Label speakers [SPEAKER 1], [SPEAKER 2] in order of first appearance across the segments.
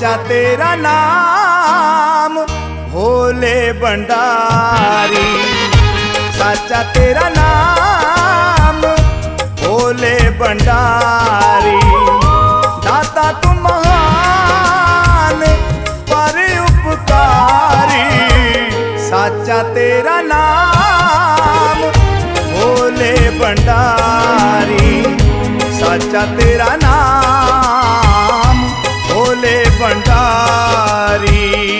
[SPEAKER 1] साचा तेरा नाम भोले भंडारी, साचा तेरा नाम भोले भंडारी। दाता तू महान पर उपकारी, साचा तेरा नाम भोले भंडारी, साचा तेरा नाम भोले भंडारी।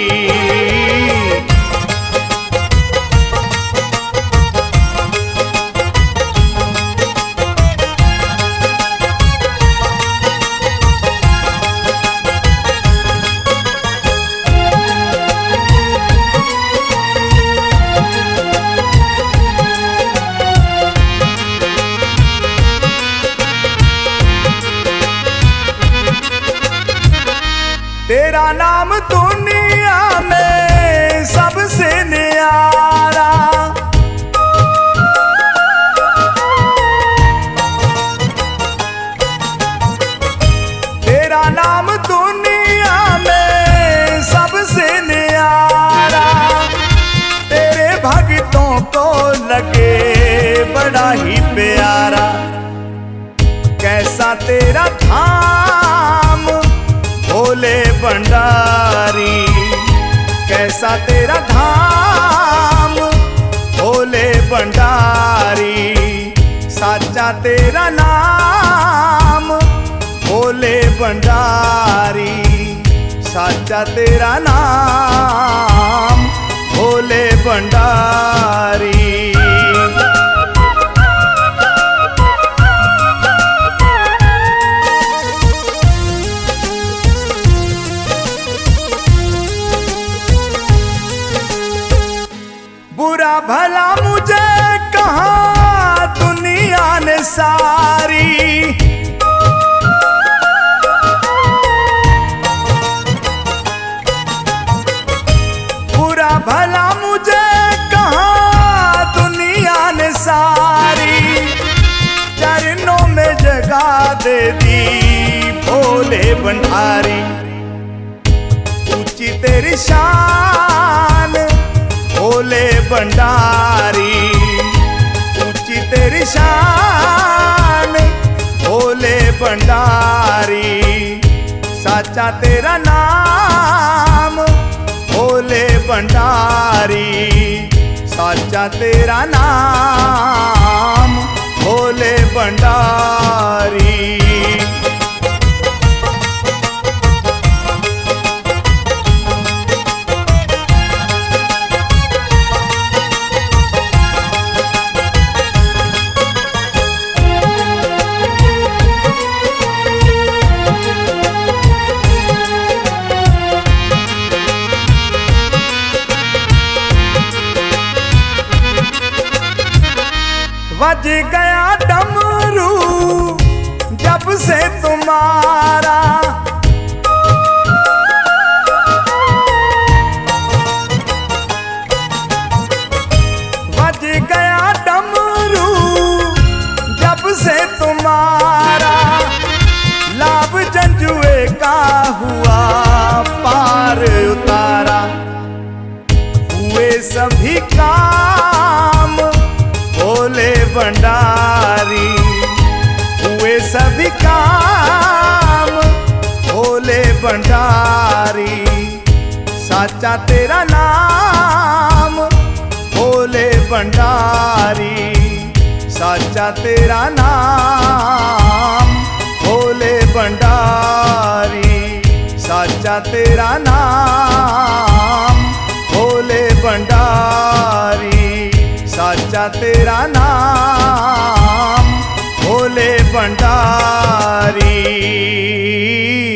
[SPEAKER 1] तेरा नाम दुनिया में सबसे न्यारा, तेरा नाम दुनिया में सबसे न्यारा। तेरे भक्तों को लगे बड़ा ही प्यारा, कैसा तेरा धाम भोले भंडारी, कैसा तेरा धाम भोले भंडारी। साचा तेरा नाम भोले भंडारी, साचा तेरा नाम भोले भंडारी। बुरा भला मुझे कहा दुनिया ने सारी, बुरा भला मुझे कहा दुनिया ने सारी। चरणों में जगह दे दी भोले भंडारी, ऊंची तेरी शान भोले भंडारी, ऊंची तेरी शान भोले भंडारी। साचा तेरा नाम भोले भंडारी, साचा तेरा नाम भोले भंडारी। बज गया डमरू जब से तुम्हारा, बज गया डमरू जब से तुम्हारा। लाभ जंजुए का हुआ पार उतारा, हुए सभी काम भोले भंडारी, हुए सभी काम भोले भंडारी। साचा तेरा नाम भोले भंडारी, साचा तेरा नाम भोले भंडारी, साचा तेरा नाम भोले भंडारी, साचा तेरा नाम भोले भंडारी।